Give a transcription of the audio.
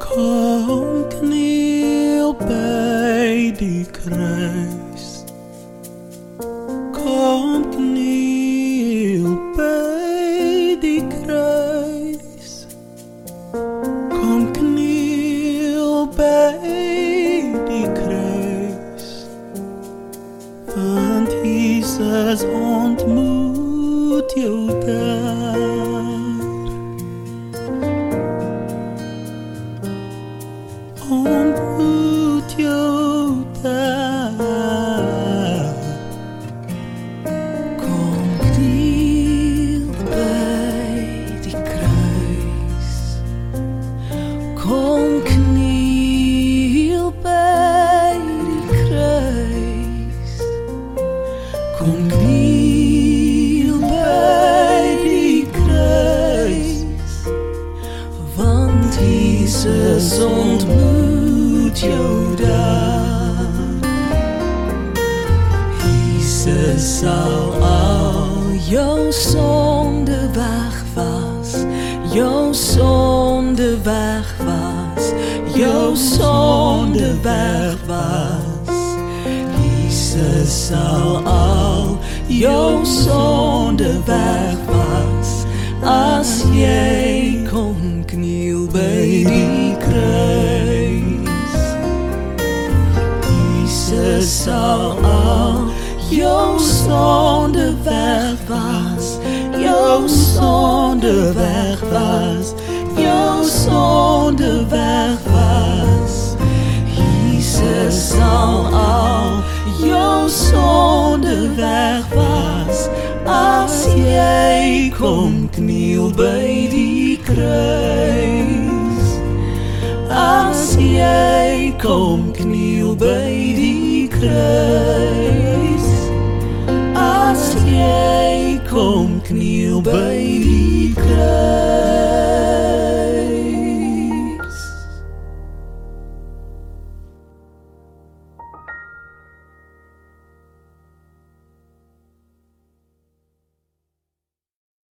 Kom kniel bij die kruis. Kom kniel bij die kruis. Kom kniel bij die kruis. Want Jezus ontmoet jou daar. Ontmoet jou daar. Kom kniel bij die kruis. Kom kniel bij die kruis. Kom kniel bij die kruis. Want Jezus ontmoet jou daar. Jezus zal al jouw zonde wegwas, jouw zonde wegwas, jouw zonde wegwas. Jezus zal al jouw zonde wegwas, als jij kom kniel bij die kruis. Jezus zal al jouw zonde wegwas, jouw zonde wegwas, jouw zonde wegwas. Jezus zal al jouw zonde wegwas, als jij kom kniel bij die kruis. Als jij kom kniel bij die kruis. Als jij kom kniel bij die kruis.